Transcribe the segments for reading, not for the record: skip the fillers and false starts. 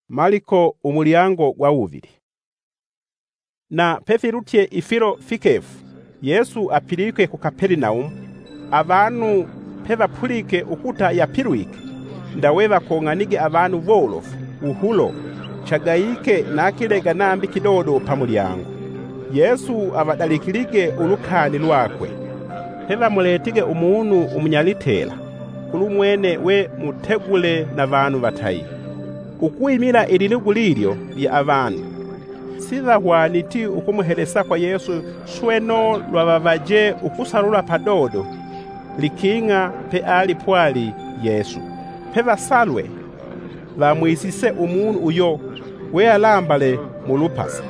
Mariko umulyango gwa uvili. Na pefirutye ifiro fikefu Yesu apilike ku Kaperinaumu. Abantu pevapulike ukuta yapilwike, ndawe bakong'anige abantu bolofu uhulo chagayike nakilega nambi kidodo pa mulyango. Yesu abadalikilige ulukani lwakwe. Pevamuletige umuntu umunyalitela kulumwene we mutegule na bantu batayi. Ukuimila ililugu lilyo lya abantu sivahwaniti ukumuhelesa kwa Yesu sweno lwabavaje ukusalula padodo likinga pe ali pwali Yesu. Pevasalwe bamwisise umuntu uyo we alambale mulupasa.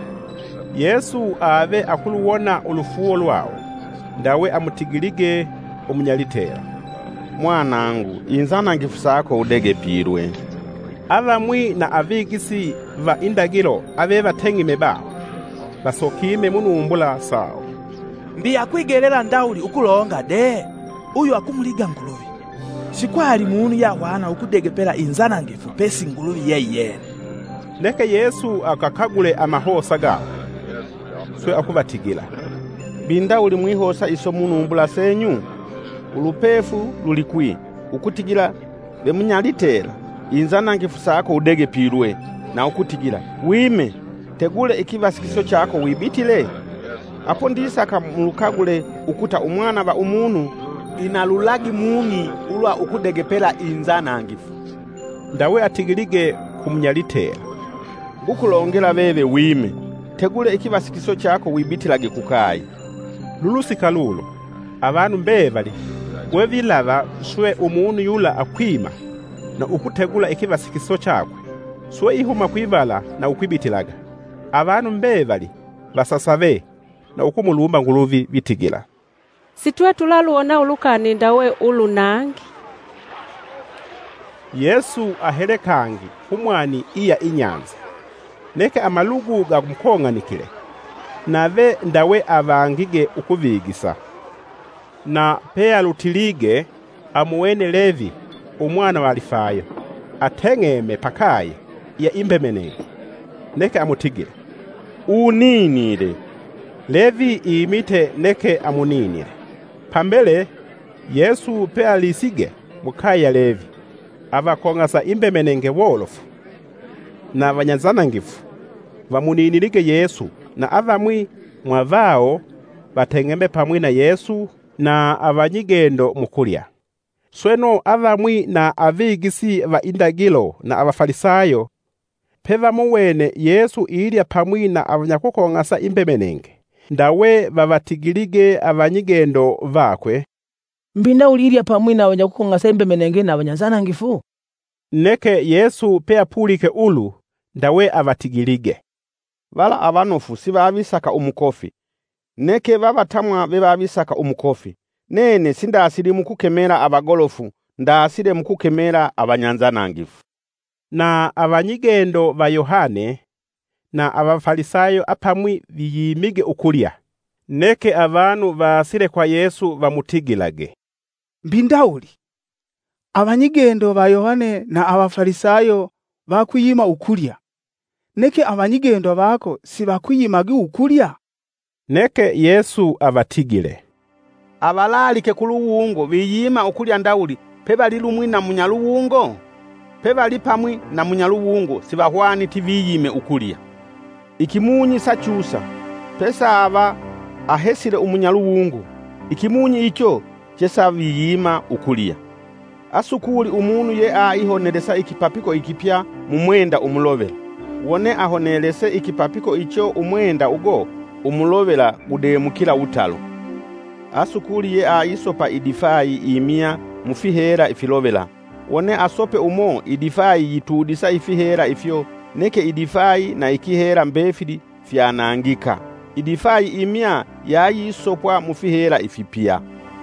Yesu ave akuluwona ulufuo lwawo, ndawe amutigilige umunyalitela. Mwanangu, inzanangifu sako udegepirwe. Abamwi na abigisi va indagilo abe batengime bawo basokime munumbula sawo. Mbiyakwigerera ndawuli ukulonga de uyu akumuliga nguluvi. Sikwali muntu yahwana ukudegepera inzanangifu pesi nguluvi yeyene. Neke Yesu akakagule amahosa gawo swe akubatigila. Bindawuli mwihosa iso munumbula senyu ulupefu lulikwi ukutigila bemunyalitela inzanangifu sako udegepirwe na ukutigila wime tegule ikivasikiso chako wibitile. Apo ndisaka mulukagule ukuta umwana ba umunu inalulagi mungi ulwa ukudegepela inzanangifu. Ndawe atigilige kumunyalitela. Ngukulongela bebe wime tegule ikivasikiso chako wibitilage kukayi. Lulusika lulo abantu mbevali wevilava swe umuntu yula akwima na ukutegula ikivasikiso chakwe swe ihuma kwivala na ukwibitilaga. Abantu mbevali basasave na ukumulumba nguluvi bitigila. Situwe tulaluona ulukani ndawe ulunangi. Yesu ahelekangi kumwani iya inyanza. Neke amalugu gakumkonganikile. Nave ndawe avangige ukuvigisa. Na pea lutilige amuwene Levi umwana wa Alifayo atengeme pakaye ya imbemenenge. Neke amutigile uninire. Levi imite neke amuninire. Pambele Yesu pea lisige mukaya Levi avakongasa imbemenenge wolofu na abanyanzanangifu vamuninirige Yesu na avamwi mwavao batengeme pamwi na Yesu na abanyigendo mukulya. Sweno avamwi na avigisi va indagilo na abafarisayo peva muwene Yesu ilya pamwi na abanyakukongasa imbemenenge, ndawe bavatigilige abanyigendo vakwe. Mbinda ulirya pamwi na abanyakukongasa imbemenenge na abanyanzanangifu. Neke Yesu pea pulike ulu ndawe avatigilige. Vala abanofu sibabisaka umukofi. Neke babatamwa bebabisaka umukofi. Nene sindasiri mukukemera abagolofu, ndasire mukukemera abanyanzanangifu. Na abanyigendo ba Yohane na abafarisayo apamwi biyimige ukulya. Neke abantu basire kwa Yesu bamutigilage. Mbindawuli abanyigendo ba Yohane na abafarisayo bakwiyima ukulya. Neke abanyigendo bako sibakwiyimage ukulya. Neke Yesu abatigile. Abalalike kuluwungo biyima ukulya ndawuli peba lilumwi na munyaluwungo. Peba lipamwi na munyaluwungo sibahwani tiviyime ukulya. Ikimunyi sachusa pesa aba ahesire umunyaluwungo. Ikimunyi icho chesa biyima ukulya. Asukuli umuntu ye aihonelesa ikipapiko ikipya mumwenda umulovela. Wone ahonelese ikipapiko icho umwenda ugo umulovela udemukila utalo. Asukuli ye aisopa idifai imia mufihera ifilovela. Wone asope umo idifai yitudisa ifihera ifyo, neke idifai na ikihera mbefili fyanangika. Idifai imia yayisopwa mufihera ifipia.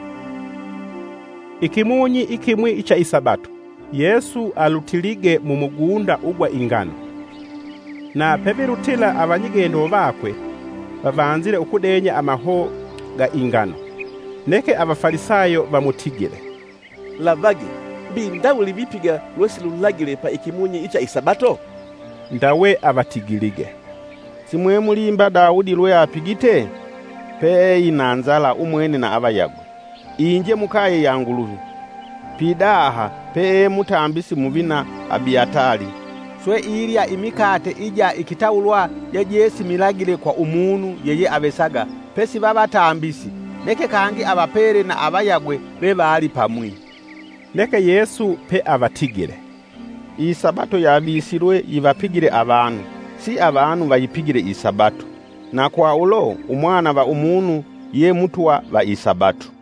Ikimunyi ikimwi icha isabato Yesu alutilige mumugunda ugwa ingano. Na pebirutila abanyigendo bakwe bavanzire ukudenya amaho ga ingano. Neke abafarisayo bamutigile. Lavage, bindawuli bipiga lwesi lulagile pa ikimunyi icha isabato? ndawe abatigilige. Simwe mulimba Daudi lwe apigite? Peyi na nzala umwene na abayagwe. Inje mukaye ya nguluvi. Pidaha peye mutambisi muvina Abiatali. Swe ilya imikate ija ikitawulwa yejesi milagile kwa umunu yeye abesaga. Pesi babatambisi. Neke kangi abapere na abayagwe bebali pamwi. Neke Yesu pe abatigile. Isabato yabisirwe yibapigire abantu. Si abantu bayipigire isabato. Na kwa ulo umwana wa umunu ye mutwa wa isabato.